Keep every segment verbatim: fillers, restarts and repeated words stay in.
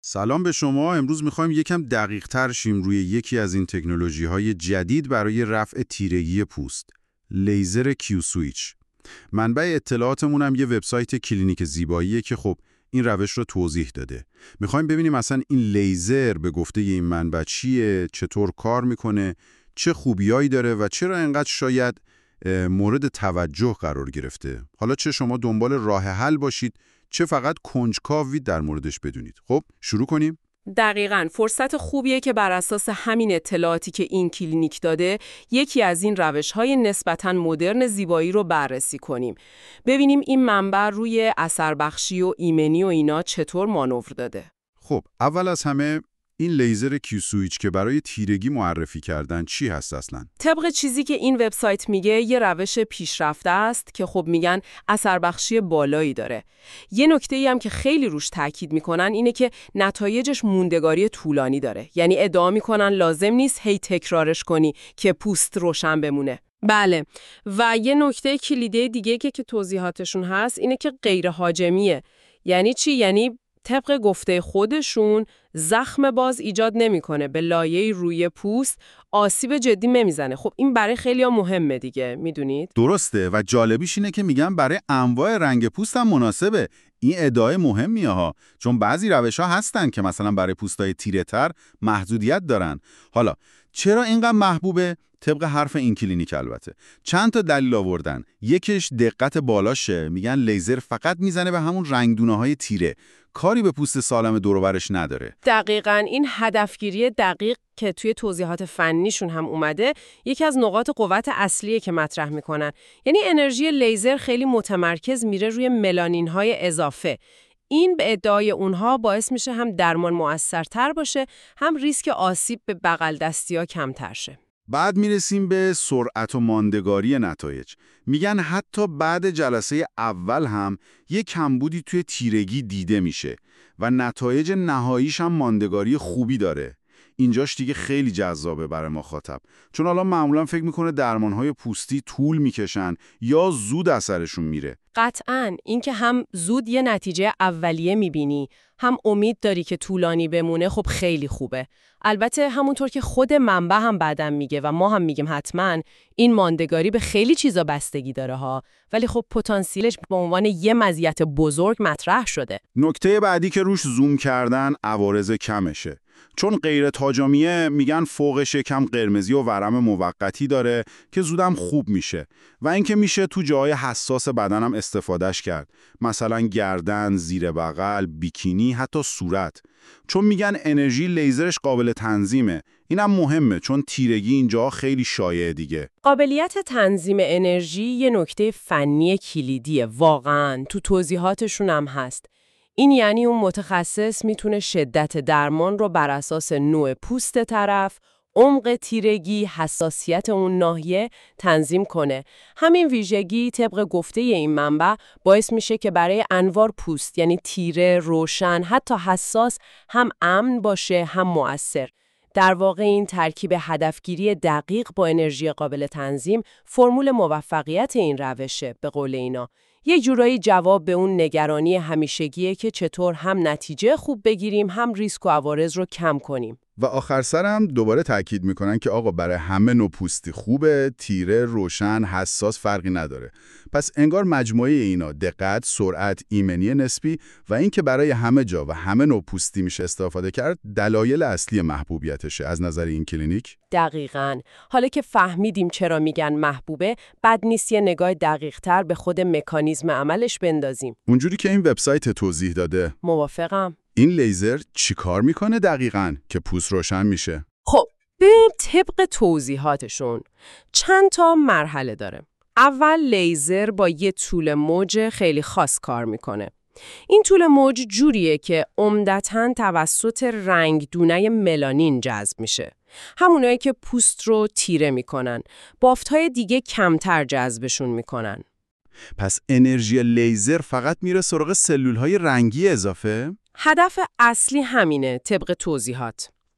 سلام به شما. امروز میخوایم یکم دقیق تر شیم روی یکی از این تکنولوژی های جدید برای رفع تیرگی پوست. لیزر کیو سویچ. منبع اطلاعاتمون هم یه وبسایت کلینیک زیباییه که خب این روش رو توضیح داده. میخوایم ببینیم مثلا این لیزر به گفته این منبع چیه، چطور کار میکنه، چه خوبیایی داره و چرا اینقدر شاید مورد توجه قرار گرفته. حالا چه شما دنبال راه حل باشید، چه فقط کنجکاوید در موردش بدونید. خب شروع کنیم؟ دقیقاً فرصت خوبیه که بر اساس همین اطلاعاتی که این کلینیک داده یکی از این روش‌های نسبتاً مدرن زیبایی رو بررسی کنیم. ببینیم این منبع روی اثر بخشی و ایمنی و اینا چطور مانور داده. خب اول از همه این لیزر کیو سویچ که برای تیرگی معرفی کردن چی هست اصلاً؟ طبق چیزی که این وبسایت میگه یه روش پیشرفته است که خب میگن اثر بخشی بالایی داره. یه نکته‌ای هم که خیلی روش تاکید میکنن اینه که نتایجش موندگاری طولانی داره. یعنی ادعا میکنن لازم نیست هی تکرارش کنی که پوست روشن بمونه. بله، و یه نکته کلیدی دیگه که که توضیحاتشون هست اینه که غیر هاجمیه. یعنی چی؟ یعنی طبق گفته خودشون زخم باز ایجاد نمیکنه، به لایه‌ای روی پوست آسیب جدی نمیزنه. خب این برای خیلی‌ها مهمه دیگه، میدونید؟ درسته و جالبیش اینه که میگن برای انواع رنگ پوست هم مناسبه. این ادعای مهمیه ها، چون بعضی روش‌ها هستن که مثلا برای پوستای تیره‌تر محدودیت دارن. حالا چرا اینقدر محبوبه؟ طبق حرف این کلینیک البته چند تا دلیل آوردن. یکیش دقت بالاشه، میگن لیزر فقط میزنه به همون رنگدونه‌های تیره، کاری به پوست سالم دور و برش نداره. دقیقاً این هدفگیری دقیق که توی توضیحات فنیشون هم اومده یکی از نقاط قوت اصلیه که مطرح میکنن. یعنی انرژی لیزر خیلی متمرکز میره روی ملانین‌های اضافه. این به ادعای اونها باعث میشه هم درمان مؤثرتر باشه، هم ریسک آسیب به بغل دستی‌ها کمتر شه. بعد میرسیم به سرعت و ماندگاری نتایج. میگن حتی بعد جلسه اول هم یک کمبودی توی تیرگی دیده میشه و نتایج نهاییش هم ماندگاری خوبی داره. اینجاش دیگه خیلی جذابه برای مخاطب، چون حالا معمولا فکر میکنه درمانهای پوستی طول میکشن یا زود اثرشون میره. قطعاً این که هم زود یه نتیجه اولیه میبینی، هم امید داری که طولانی بمونه، خب خیلی خوبه. البته همونطور که خود منبع هم بعدم میگه و ما هم میگیم حتماً این ماندگاری به خیلی چیزا بستگی داره ها، ولی خب پتانسیلش به عنوان یه مزیت بزرگ مطرح شده. نکته بعدی که روش زوم کردن عوارض کمشه. چون غیر تاجامیه میگن فوقش کم قرمزی و ورم موقتی داره که زودم خوب میشه و اینکه میشه تو جای حساس بدنم استفادهش کرد، مثلا گردن، زیر بغل، بیکینی، حتی صورت. چون میگن انرژی لیزرش قابل تنظیمه. اینم مهمه چون تیرگی اینجا خیلی شایعه دیگه. قابلیت تنظیم انرژی یه نکته فنی کلیدیه، واقعاً تو توضیحاتشون هم هست. این یعنی اون متخصص میتونه شدت درمان رو بر اساس نوع پوست طرف، عمق تیرگی، حساسیت اون ناحیه تنظیم کنه. همین ویژگی طبق گفته این منبع باعث میشه که برای انواع پوست، یعنی تیره، روشن، حتی حساس، هم امن باشه هم مؤثر. در واقع این ترکیب هدفگیری دقیق با انرژی قابل تنظیم فرمول موفقیت این روشه. به قول اینا یه جورایی جواب به اون نگرانی همیشگیه که چطور هم نتیجه خوب بگیریم هم ریسک و عوارض رو کم کنیم. و آخر سرم دوباره تاکید میکنن که آقا برای همه نوع پوستی خوبه، تیره، روشن، حساس فرقی نداره. پس انگار مجموعه اینا، دقت، سرعت، ایمنی نسبی و این که برای همه جا و همه نوع پوستی میشه استفاده کرد، دلایل اصلی محبوبیتشه از نظر این کلینیک. دقیقاً. حالا که فهمیدیم چرا میگن محبوبه، بد نیست یه نگاه دقیق‌تر به خود مکانیزم عملش بندازیم. اونجوری که این وبسایت توضیح داده. موافقم. این لیزر چی کار میکنه دقیقاً که پوست روشن میشه؟ خب بریم طبق توضیحاتشون. چند تا مرحله داره. اول لیزر با یه طول موج خیلی خاص کار میکنه. این طول موج جوریه که عمدتاً توسط رنگدونه ملانین جذب میشه. همونایی که پوست رو تیره میکنن. بافت‌های دیگه کمتر جذبشون میکنن. پس انرژی لیزر فقط میره سراغ سلول‌های رنگی اضافه؟ هدف اصلی همینه طبق توضیحات.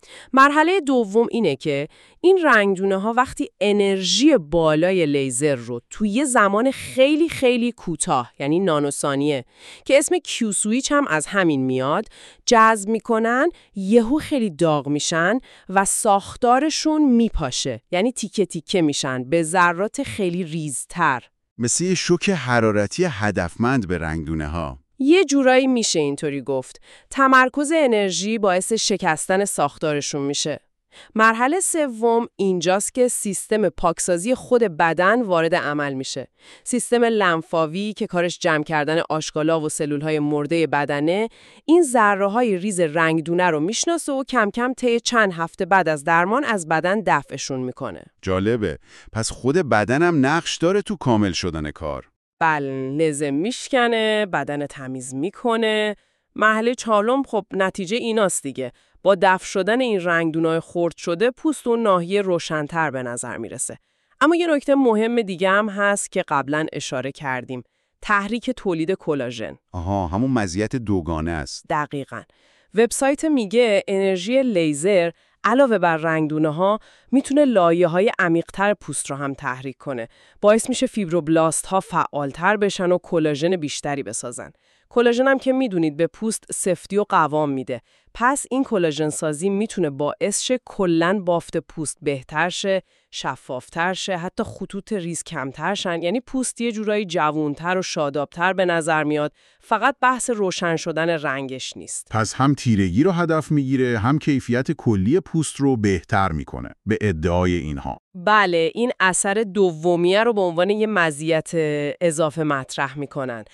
مرحله دوم اینه که این رنگدونه ها وقتی انرژی بالای لیزر رو توی یه زمان خیلی خیلی کوتاه، یعنی نانوثانیه که اسم کیو سویچ هم از همین میاد، جذب میکنن، یهو خیلی داغ میشن و ساختارشون میپاشه، یعنی تیکه تیکه میشن به ذرات خیلی ریزتر. مثل یه شوک حرارتی هدفمند به رنگدونه ها. یه جورایی میشه اینطوری گفت. تمرکز انرژی باعث شکستن ساختارشون میشه. مرحله سوم اینجاست که سیستم پاکسازی خود بدن وارد عمل میشه. سیستم لنفاوی که کارش جمع کردن آشغالا و سلولهای مرده بدنه، این ذره‌های ریز رنگدونه رو میشناسه و کم کم طی چند هفته بعد از درمان از بدن دفعشون میکنه. جالبه. پس خود بدنم نقش داره تو کامل شدن کار. بله، لزم میشکنه، بدن تمیز میکنه. مرحله چهارم خب نتیجه ایناست دیگه. با دفع شدن این رنگدونای خرد شده پوست و ناحیه روشن‌تر به نظر میرسه. اما یه نکته مهم دیگه هم هست که قبلا اشاره کردیم. تحریک تولید کلاژن. آها، همون مزیت دوگانه است. دقیقاً. وبسایت میگه انرژی لیزر علاوه بر رنگدونه‌ها میتونه لایه‌های عمیق‌تر پوست رو هم تحریک کنه. باعث میشه فیبروبلاست‌ها فعالتر بشن و کلاژن بیشتری بسازن. کلاژن هم که میدونید به پوست سفتی و قوام میده. پس این کلاژن سازی میتونه باعث شه کلاً بافت پوست بهتر شه، شفافتر شه، حتی خطوط ریز کمتر شن. یعنی پوست یه جورایی جوانتر و شادابتر به نظر میاد. فقط بحث روشن شدن رنگش نیست. پس هم تیرگی رو هدف میگیره، هم کیفیت کلی پوست رو بهتر میکنه به ادعای اینها. بله، این اثر دومیه رو به عنوان یه مزیت اضافه مطرح میکنن.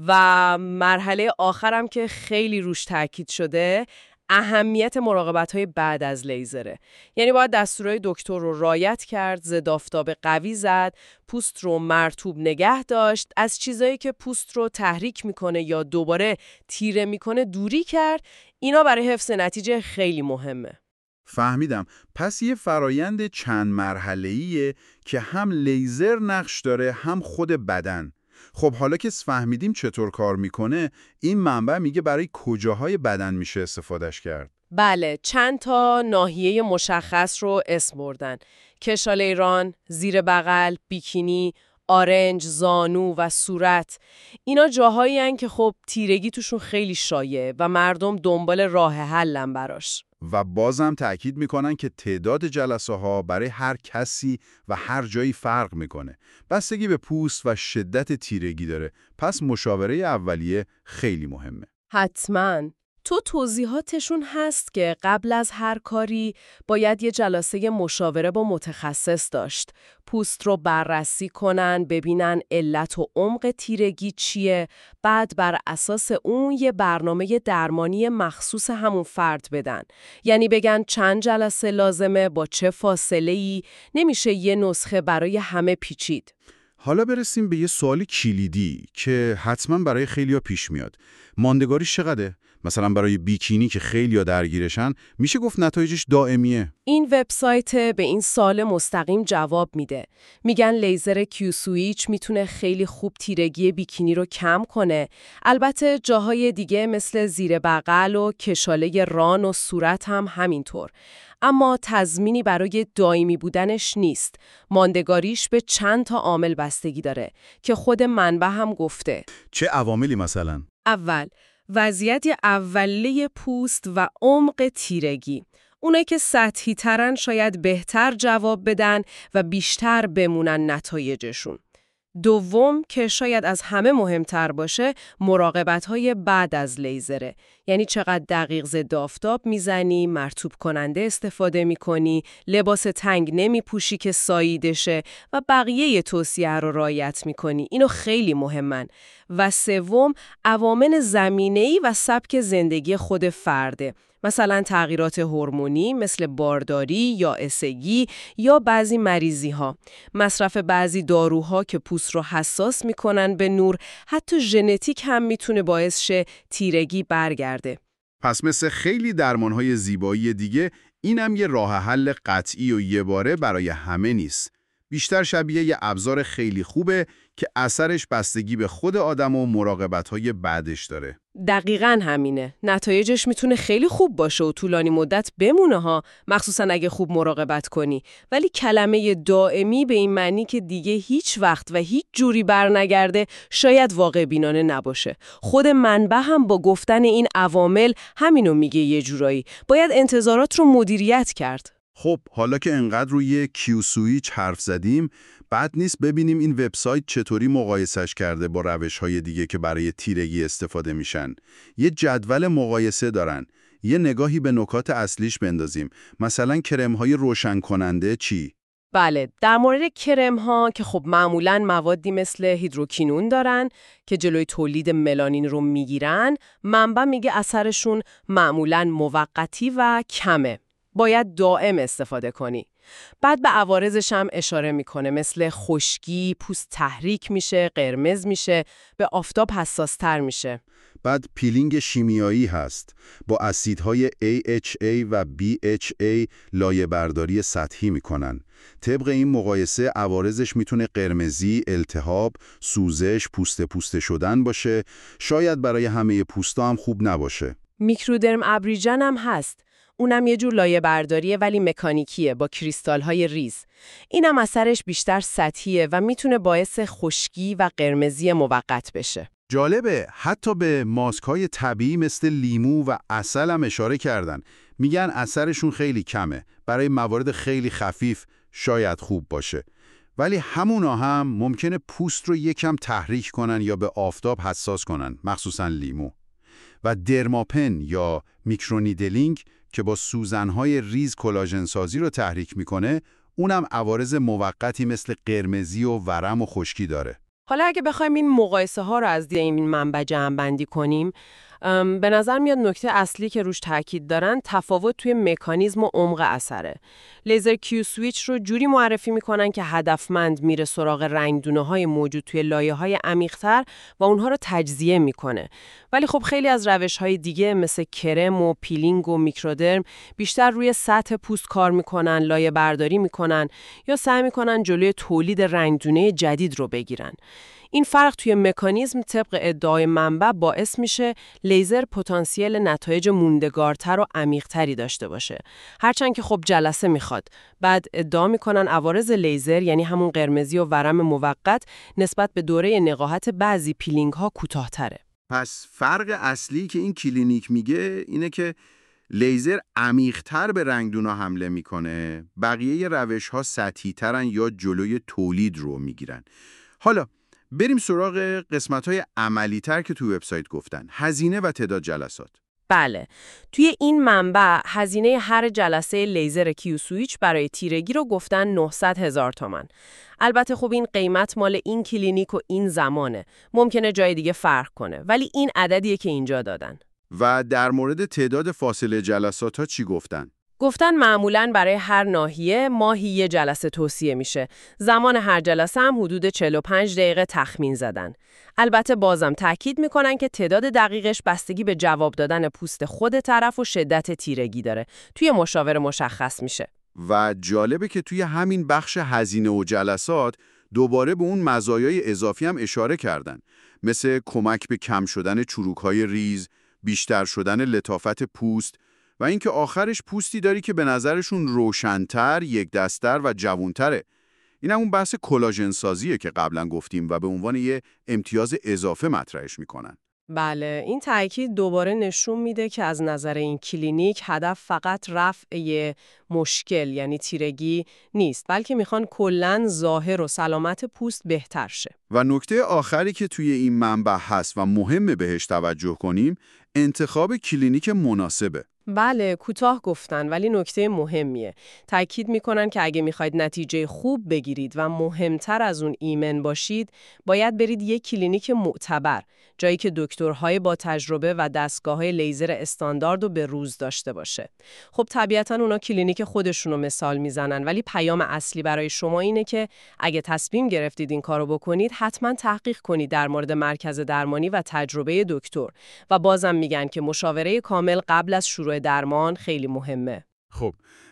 و مرحله آخرم که خیلی روش تاکید شده، اهمیت مراقبت‌های بعد از لیزره. یعنی باید دستورهای دکتر رو رعایت کرد، ضد آفتاب قوی زد، پوست رو مرطوب نگه داشت، از چیزایی که پوست رو تحریک میکنه یا دوباره تیره میکنه دوری کرد. اینا برای حفظ نتیجه خیلی مهمه. فهمیدم. پس یه فرایند چند مرحله‌ایه که هم لیزر نقش داره، هم خود بدن. خب حالا که فهمیدیم چطور کار میکنه، این منبع میگه برای کجاهای بدن میشه استفادهش کرد؟ بله، چند تا ناحیه مشخص رو اسم بردن. کشاله ران، زیر بغل، بیکینی، آرنج، زانو و صورت. اینا جاهایی هن که خب تیرگی توشون خیلی شایعه و مردم دنبال راه حلن براش. و بازم تأکید میکنن که تعداد جلسه ها برای هر کسی و هر جایی فرق میکنه. بستگی به پوست و شدت تیرگی داره. پس مشاوره اولیه خیلی مهمه. حتماً. تو توضیحاتشون هست که قبل از هر کاری باید یه جلسه مشاوره با متخصص داشت. پوست رو بررسی کنن، ببینن علت و عمق تیرگی چیه، بعد بر اساس اون یه برنامه درمانی مخصوص همون فرد بدن. یعنی بگن چند جلسه لازمه، با چه فاصله‌ای، نمیشه یه نسخه برای همه پیچید. حالا برسیم به یه سوال کلیدی که حتما برای خیلیا پیش میاد. ماندگاریش چقدره؟ مثلا برای بیکینی که خیلیا درگیرشن، میشه گفت نتایجش دائمیه؟ این وبسایت به این سوال مستقیم جواب میده. میگن لیزر کیو سویچ میتونه خیلی خوب تیرگی بیکینی رو کم کنه. البته جاهای دیگه مثل زیر بغل و کشاله ران و صورت هم همینطور. اما تضمینی برای دائمی بودنش نیست. ماندگاریش به چند تا عامل بستگی داره که خود منبع هم گفته. چه عواملی مثلا؟ اول، وضعیت اولیه پوست و عمق تیرگی. اونایی که سطحی ترن شاید بهتر جواب بدن و بیشتر بمونن نتایجشون. دوم که شاید از همه مهمتر باشه، مراقبت‌های بعد از لیزره. یعنی چقدر دقیق ضد آفتاب میزنی، مرطوب کننده استفاده میکنی، لباس تنگ نمیپوشی که ساییده شه و بقیه توصیه رو رعایت میکنی. اینو خیلی مهمن. و سوم، عوامل زمینه‌ای و سبک زندگی خود فرده. مثلا تغییرات هورمونی مثل بارداری یا اسگی یا بعضی مریضی ها، مصرف بعضی داروها که پوست رو حساس میکنن به نور، حتی ژنتیک هم میتونه باعث شه تیرگی برگرده. پس مثل خیلی درمانهای زیبایی دیگه، اینم یه راه حل قطعی و یه باره برای همه نیست. بیشتر شبیه یه ابزار خیلی خوبه که اثرش بستگی به خود آدم و مراقبت‌های بعدش داره. دقیقاً همینه. نتایجش میتونه خیلی خوب باشه و طولانی مدت بمونه ها، مخصوصاً اگه خوب مراقبت کنی. ولی کلمه دائمی به این معنی که دیگه هیچ وقت و هیچ جوری برنگرده شاید واقع بینانه نباشه. خود منبع هم با گفتن این عوامل همینو میگه یه جورایی. باید انتظارات رو مدیریت کرد. خب حالا که انقدر روی کیو سویچ حرف زدیم، بد نیست ببینیم این وبسایت چطوری مقایسش کرده با روش‌های دیگه که برای تیرگی استفاده میشن. یه جدول مقایسه دارن. یه نگاهی به نکات اصلیش بندازیم. مثلا کرم‌های روشن کننده چی؟ بله، در مورد کرم ها که خب معمولاً موادی مثل هیدروکینون دارن که جلوی تولید ملانین رو میگیرن، منبع میگه اثرشون معمولاً موقتی و کمه. باید دائم استفاده کنی. بعد به عوارضش هم اشاره میکنه، مثل خشکی، پوست تحریک میشه، قرمز میشه، به آفتاب حساس‌تر میشه. بعد پیلینگ شیمیایی هست. با اسیدهای ای اچ ای و بی اچ ای لایه برداری سطحی میکنن. طبق این مقایسه عوارضش میتونه قرمزی، التهاب، سوزش، پوست پوسته شدن باشه. شاید برای همه پوستا هم خوب نباشه. میکرودرم ابریجن هم هست. اونم یه جور لایه برداریه ولی مکانیکیه با کریستال‌های ریز. اینم اثرش بیشتر سطحیه و میتونه باعث خشکی و قرمزی موقت بشه. جالبه، حتی به ماسک‌های طبیعی مثل لیمو و عسل هم اشاره کردن. میگن اثرشون خیلی کمه. برای موارد خیلی خفیف شاید خوب باشه. ولی همونا هم ممکنه پوست رو یکم تحریک کنن یا به آفتاب حساس کنن، مخصوصا لیمو. و درماپن یا میکرونیدلینگ که با سوزن‌های ریز کلاژن سازی رو تحریک میکنه، اونم عوارض موقتی مثل قرمزی و ورم و خشکی داره. حالا اگه بخوایم این مقایسه ها رو از دید این منبع جمع‌بندی کنیم، به نظر میاد نکته اصلی که روش تاکید دارن تفاوت توی مکانیزم و عمق اثره. لیزر کیو سویچ رو جوری معرفی میکنن که هدفمند میره سراغ رنگدونه‌های موجود توی لایه‌های عمیق‌تر و اونها رو تجزیه میکنه. ولی خب خیلی از روش‌های دیگه مثل کرم و پیلینگ و میکرودرم بیشتر روی سطح پوست کار میکنن، لایه برداری میکنن یا سعی میکنن جلوی تولید رنگدونه جدید رو بگیرن. این فرق توی مکانیزم طبق ادعای منبع باعث میشه لیزر پتانسیل نتایج موندگارتر و عمیق‌تری داشته باشه. هرچند که خب جلسه میخواد. بعد ادعا میکنن عوارض لیزر، یعنی همون قرمزی و ورم موقت، نسبت به دوره نقاهت بعضی پیلینگ ها کوتاه‌تره. پس فرق اصلی که این کلینیک میگه اینه که لیزر عمیق‌تر به رنگدونا حمله میکنه، بقیه روش‌ها سطحی‌ترن یا جلوی تولید رو میگیرن. حالا بریم سراغ قسمت‌های عملی‌تر که تو وبسایت گفتن. هزینه و تعداد جلسات. بله، توی این منبع هزینه هر جلسه لیزر کیو سویچ برای تیرگی رو گفتن نهصد هزار تومان. البته خب این قیمت مال این کلینیک و این زمانه. ممکنه جای دیگه فرق کنه، ولی این عددیه که اینجا دادن. و در مورد تعداد فاصله جلسات ها چی گفتن؟ گفتن معمولاً برای هر ناحیه ماهی یه جلسه توصیه میشه. زمان هر جلسه هم حدود چهل و پنج دقیقه تخمین زدن. البته بازم تاکید میکنن که تعداد دقیقش بستگی به جواب دادن پوست خود طرف و شدت تیرگی داره. توی مشاوره مشخص میشه. و جالبه که توی همین بخش هزینه و جلسات دوباره به اون مزایای اضافی هم اشاره کردن. مثل کمک به کم شدن چروک‌های ریز، بیشتر شدن لطافت پوست و اینکه آخرش پوستی داری که به نظرشون روشن‌تر، یک دست‌تر و جوان‌تره. این همون بحث کلاژن سازیه که قبلا گفتیم و به عنوان یه امتیاز اضافه مطرحش میکنن. بله، این تأکید دوباره نشون میده که از نظر این کلینیک هدف فقط رفع مشکل یعنی تیرگی نیست، بلکه میخوان کلاً ظاهر و سلامت پوست بهتر شه. و نکته آخری که توی این منبع هست و مهمه بهش توجه کنیم، انتخاب کلینیک مناسبه. بله، کوتاه گفتن ولی نکته مهمیه. تأکید میکنن که اگه میخواید نتیجه خوب بگیرید و مهمتر از اون ایمن باشید، باید برید یک کلینیک معتبر، جایی که دکترهای با تجربه و دستگاه‌های لیزر استاندارد رو به روز داشته باشه. خب طبیعتاً اونا کلینیک خودشونو مثال میزنن، ولی پیام اصلی برای شما اینه که اگه تصمیم گرفتید این کارو بکنید، حتما تحقیق کنید در مورد مرکز درمانی و تجربه دکتر. و بازم میگن که مشاوره کامل قبل از شروع درمان خیلی مهمه. خب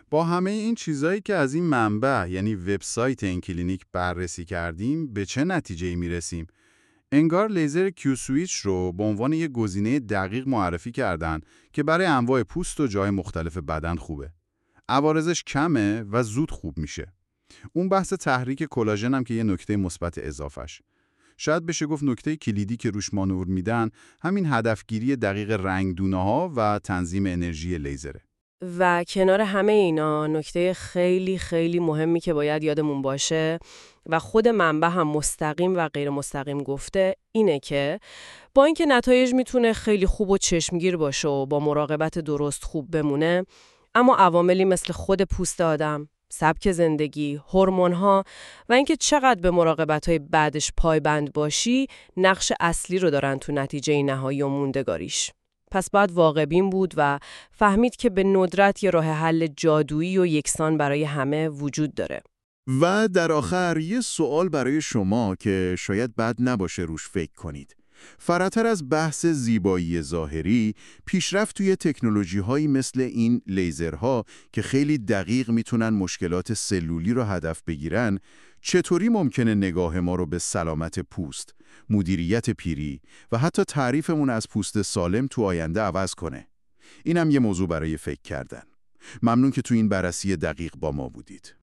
با همه این چیزایی که از این منبع یعنی وبسایت این کلینیک بررسی کردیم به چه نتیجه‌ای میرسیم؟ انگار لیزر کیو سویچ رو به عنوان یک گزینه دقیق معرفی کردن که برای انواع پوست و جای مختلف بدن خوبه. عوارضش کمه و زود خوب میشه. اون بحث تحریک کلاژن هم که یه نکته مثبت اضافهش. شاید بشه گفت نکته کلیدی که روش مانور میدن همین هدفگیری دقیق رنگدونه‌ها و تنظیم انرژی لیزره. و کنار همه اینا نکته خیلی خیلی مهمی که باید یادمون باشه و خود منبع هم مستقیم و غیر مستقیم گفته اینه که با اینکه نتایج میتونه خیلی خوب و چشمگیر باشه و با مراقبت درست خوب بمونه، اما عواملی مثل خود پوست آدم، سبک زندگی، هورمون‌ها و اینکه چقدر به مراقبت‌های بعدش پایبند باشی نقش اصلی رو دارن تو نتیجه نهایی و موندگاریش. پس باید واقع‌بین بود و فهمید که به ندرت یه راه حل جادویی و یکسان برای همه وجود داره. و در آخر یه سوال برای شما که شاید بد نباشه روش فکر کنید. فراتر از بحث زیبایی ظاهری، پیشرفت توی تکنولوژی‌هایی مثل این لیزرها که خیلی دقیق میتونن مشکلات سلولی رو هدف بگیرن، چطوری ممکنه نگاه ما رو به سلامت پوست، مدیریت پیری و حتی تعریفمون از پوست سالم تو آینده عوض کنه؟ اینم یه موضوع برای فکر کردن. ممنون که تو این بررسی دقیق با ما بودید.